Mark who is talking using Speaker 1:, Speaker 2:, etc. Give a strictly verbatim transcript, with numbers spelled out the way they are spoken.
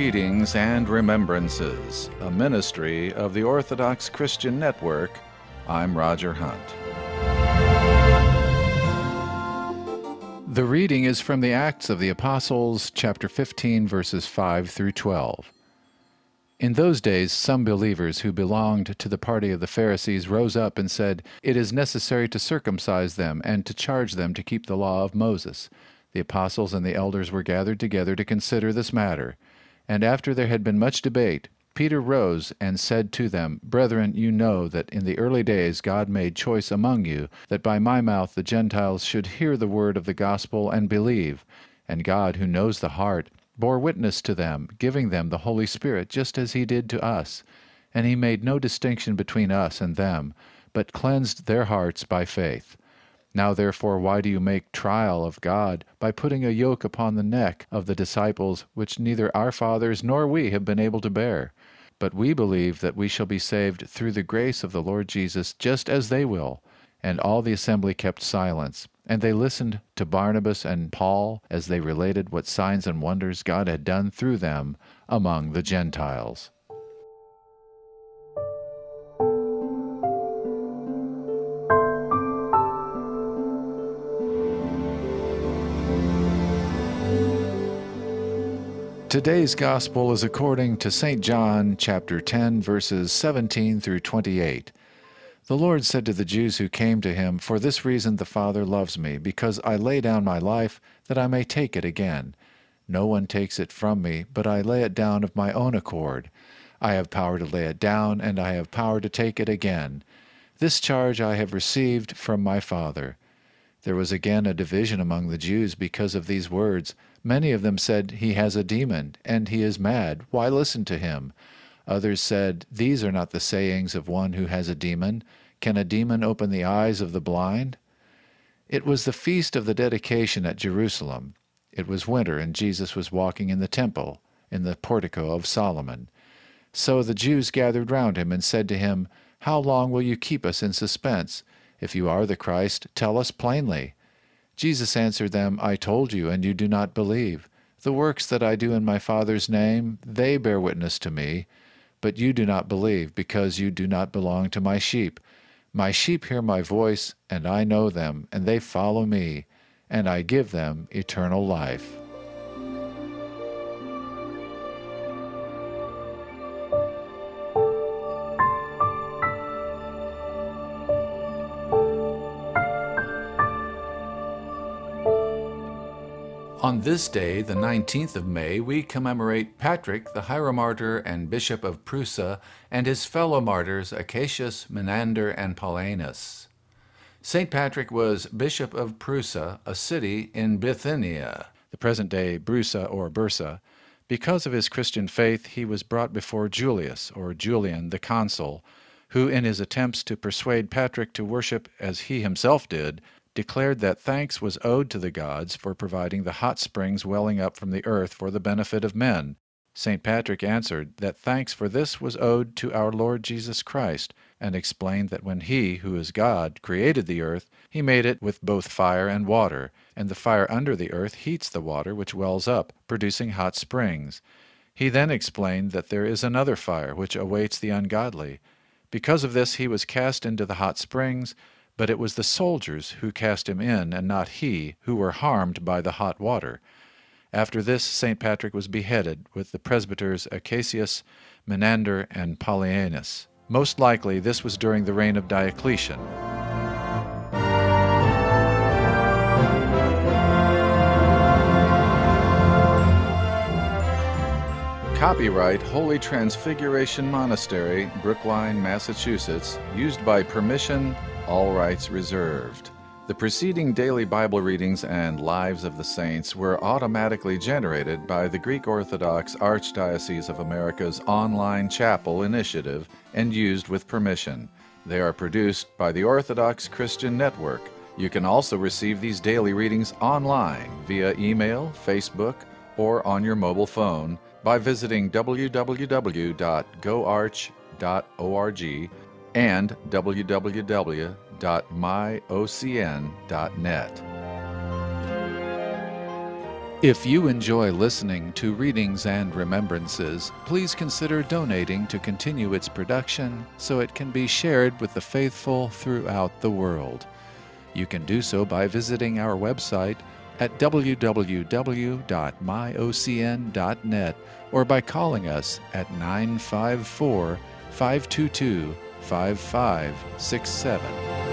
Speaker 1: Readings and Remembrances, a ministry of the Orthodox Christian Network. I'm Roger Hunt. The reading is from the Acts of the Apostles, chapter fifteen, verses five through twelve. In those days some believers who belonged to the party of the Pharisees rose up and said, "It is necessary to circumcise them and to charge them to keep the law of Moses." The apostles and the elders were gathered together to consider this matter. And after there had been much debate, Peter rose and said to them, "Brethren, you know that in the early days God made choice among you, that by my mouth the Gentiles should hear the word of the gospel and believe. And God, who knows the heart, bore witness to them, giving them the Holy Spirit, just as he did to us. And he made no distinction between us and them, but cleansed their hearts by faith. Now therefore why do you make trial of God by putting a yoke upon the neck of the disciples, which neither our fathers nor we have been able to bear? But we believe that we shall be saved through the grace of the Lord Jesus, just as they will." And all the assembly kept silence, and they listened to Barnabas and Paul as they related what signs and wonders God had done through them among the Gentiles. Today's Gospel is according to Saint John, chapter ten, verses seventeen through twenty-eight. The Lord said to the Jews who came to him, "For this reason the Father loves me, because I lay down my life, that I may take it again. No one takes it from me, but I lay it down of my own accord. I have power to lay it down, and I have power to take it again. This charge I have received from my Father." There was again a division among the Jews because of these words. Many of them said, "He has a demon, and he is mad. Why listen to him?" Others said, "These are not the sayings of one who has a demon. Can a demon open the eyes of the blind?" It was the feast of the dedication at Jerusalem. It was winter, and Jesus was walking in the temple, in the portico of Solomon. So the Jews gathered round him and said to him, "How long will you keep us in suspense? If you are the Christ, tell us plainly." Jesus answered them, "I told you, and you do not believe. The works that I do in my Father's name, they bear witness to me. But you do not believe, because you do not belong to my sheep. My sheep hear my voice, and I know them, and they follow me, and I give them eternal life." On this day, the nineteenth of May, we commemorate Patrick, the hieromartyr and bishop of Prusa, and his fellow martyrs Acacius, Menander, and Paulinus. Saint Patrick was bishop of Prusa, a city in Bithynia, the present-day Brusa or Bursa. Because of his Christian faith, he was brought before Julius, or Julian, the consul, who, in his attempts to persuade Patrick to worship as he himself did, declared that thanks was owed to the gods for providing the hot springs welling up from the earth for the benefit of men. Saint Patrick answered that thanks for this was owed to our Lord Jesus Christ, and explained that when he, who is God, created the earth, he made it with both fire and water, and the fire under the earth heats the water which wells up, producing hot springs. He then explained that there is another fire which awaits the ungodly. Because of this he was cast into the hot springs, but it was the soldiers who cast him in, and not he, who were harmed by the hot water. After this, Saint Patrick was beheaded with the presbyters Acacius, Menander, and Paulinus. Most likely this was during the reign of Diocletian. Copyright Holy Transfiguration Monastery, Brookline, Massachusetts, used by permission, all rights reserved. The preceding daily Bible readings and Lives of the Saints were automatically generated by the Greek Orthodox Archdiocese of America's online chapel initiative and used with permission. They are produced by the Orthodox Christian Network. You can also receive these daily readings online via email, Facebook, or on your mobile phone by visiting w w w dot go arch dot org and w w w dot my o c n dot net. If you enjoy listening to Readings and Remembrances, please consider donating to continue its production so it can be shared with the faithful throughout the world. You can do so by visiting our website at w w w dot my o c n dot net or by calling us at nine five four, five two two, five five six seven.